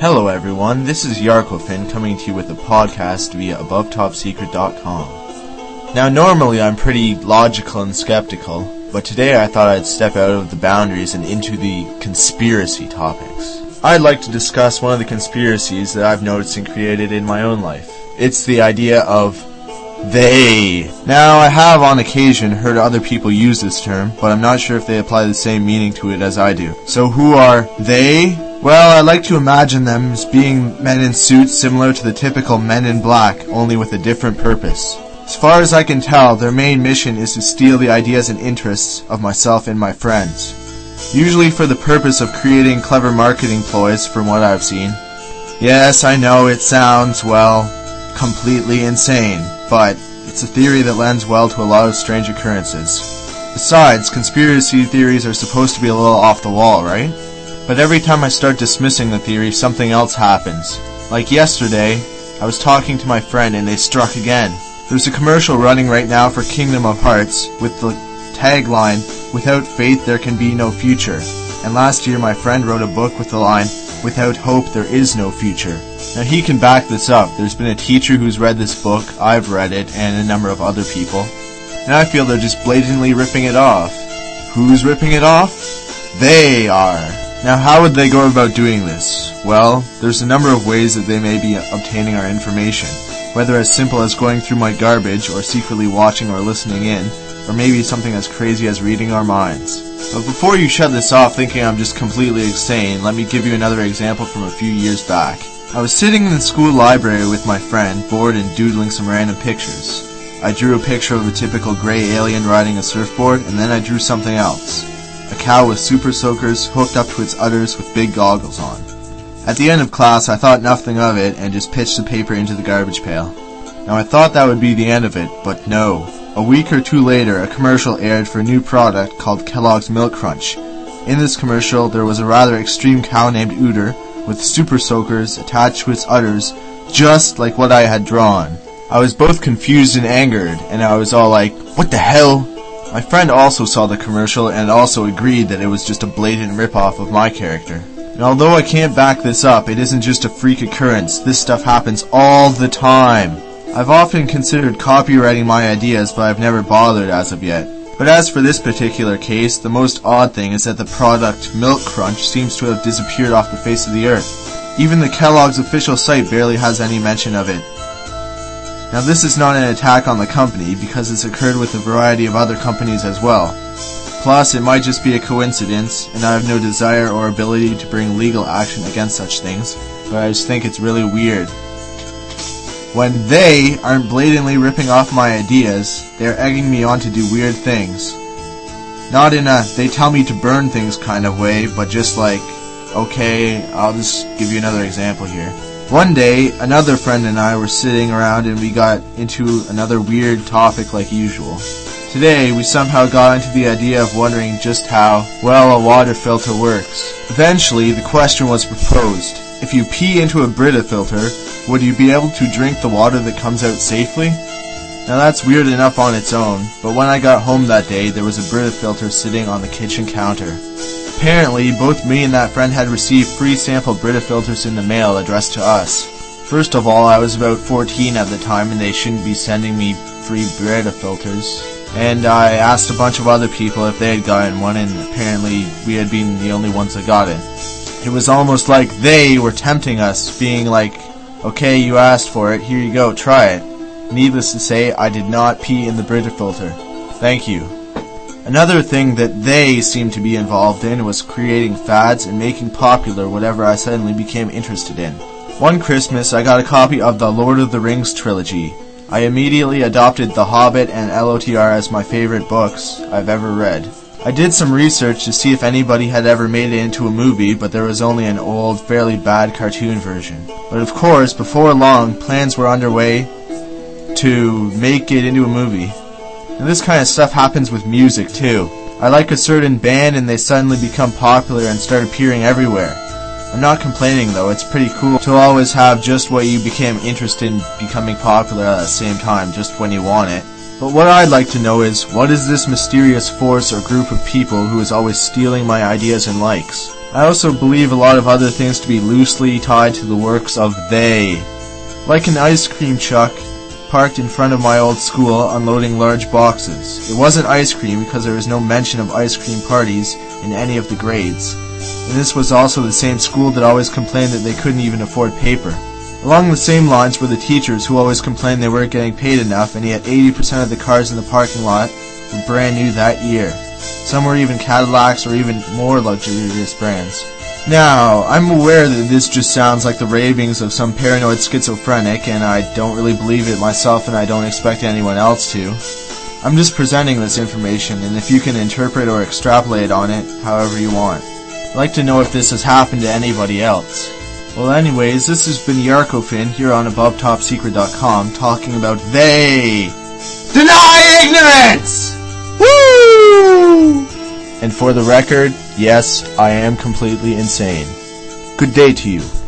Hello everyone, this is Yarkofin coming to you with a podcast via AboveTopSecret.com. Now normally I'm pretty logical and skeptical, but today I thought I'd step out of the boundaries and into the conspiracy topics. I'd like to discuss one of the conspiracies that I've noticed and created in my own life. It's the idea of they. Now I have on occasion heard other people use this term, but I'm not sure if they apply the same meaning to it as I do. So who are they? Well, I like to imagine them as being men in suits similar to the typical Men in Black, only with a different purpose. As far as I can tell, their main mission is to steal the ideas and interests of myself and my friends. Usually for the purpose of creating clever marketing ploys, from what I've seen. Yes, I know it sounds, well, completely insane, but it's a theory that lends well to a lot of strange occurrences. Besides, conspiracy theories are supposed to be a little off the wall, right? But every time I start dismissing the theory, something else happens. Like yesterday, I was talking to my friend and they struck again. There's a commercial running right now for Kingdom of Hearts with the tagline, "Without faith there can be no future." And last year my friend wrote a book with the line, "Without hope there is no future." Now he can back this up. There's been a teacher who's read this book, I've read it, and a number of other people. And I feel they're just blatantly ripping it off. Who's ripping it off? They are. Now how would they go about doing this? Well, there's a number of ways that they may be obtaining our information, whether as simple as going through my garbage or secretly watching or listening in, or maybe something as crazy as reading our minds. But before you shut this off thinking I'm just completely insane, let me give you another example from a few years back. I was sitting in the school library with my friend, bored and doodling some random pictures. I drew a picture of a typical grey alien riding a surfboard, and then I drew something else. A cow with super soakers hooked up to its udders with big goggles on. At the end of class, I thought nothing of it and just pitched the paper into the garbage pail. Now I thought that would be the end of it, but no. A week or two later, a commercial aired for a new product called Kellogg's Milk Crunch. In this commercial, there was a rather extreme cow named Uter with super soakers attached to its udders, just like what I had drawn. I was both confused and angered, and I was all like, "What the hell?" My friend also saw the commercial and also agreed that it was just a blatant rip-off of my character. And although I can't back this up, it isn't just a freak occurrence. This stuff happens all the time. I've often considered copywriting my ideas, but I've never bothered as of yet. But as for this particular case, the most odd thing is that the product Milk Crunch seems to have disappeared off the face of the earth. Even the Kellogg's official site barely has any mention of it. Now this is not an attack on the company, because it's occurred with a variety of other companies as well. Plus, it might just be a coincidence, and I have no desire or ability to bring legal action against such things, but I just think it's really weird. When they aren't blatantly ripping off my ideas, they're egging me on to do weird things. Not in a they tell me to burn things kind of way, but just like, okay, I'll just give you another example here. One day, another friend and I were sitting around and we got into another weird topic like usual. Today, we somehow got into the idea of wondering just how, well, a water filter works. Eventually, the question was proposed. If you pee into a Brita filter, would you be able to drink the water that comes out safely? Now that's weird enough on its own, but when I got home that day, there was a Brita filter sitting on the kitchen counter. Apparently, both me and that friend had received free sample Brita filters in the mail addressed to us. First of all, I was about 14 at the time and they shouldn't be sending me free Brita filters. And I asked a bunch of other people if they had gotten one, and apparently we had been the only ones that got it. It was almost like they were tempting us, being like, "Okay, you asked for it, here you go, try it." Needless to say, I did not pee in the Brita filter. Thank you. Another thing that they seemed to be involved in was creating fads and making popular whatever I suddenly became interested in. One Christmas, I got a copy of the Lord of the Rings trilogy. I immediately adopted The Hobbit and LOTR as my favorite books I've ever read. I did some research to see if anybody had ever made it into a movie, but there was only an old, fairly bad cartoon version. But of course, before long, plans were underway to make it into a movie. And this kind of stuff happens with music too. I like a certain band and they suddenly become popular and start appearing everywhere. I'm not complaining though, it's pretty cool to always have just what you became interested in becoming popular at the same time, just when you want it. But what I'd like to know is, what is this mysterious force or group of people who is always stealing my ideas and likes? I also believe a lot of other things to be loosely tied to the works of they. Like an ice cream truck parked in front of my old school unloading large boxes. It wasn't ice cream because there was no mention of ice cream parties in any of the grades. And this was also the same school that always complained that they couldn't even afford paper. Along the same lines were the teachers who always complained they weren't getting paid enough, and yet 80% of the cars in the parking lot were brand new that year. Some were even Cadillacs or even more luxurious brands. Now, I'm aware that this just sounds like the ravings of some paranoid schizophrenic, and I don't really believe it myself, and I don't expect anyone else to. I'm just presenting this information, and if you can interpret or extrapolate on it however you want. I'd like to know if this has happened to anybody else. Well, anyways, this has been Yarkofin here on AboveTopSecret.com talking about they deny ignorance! Woo! And for the record, yes, I am completely insane. Good day to you.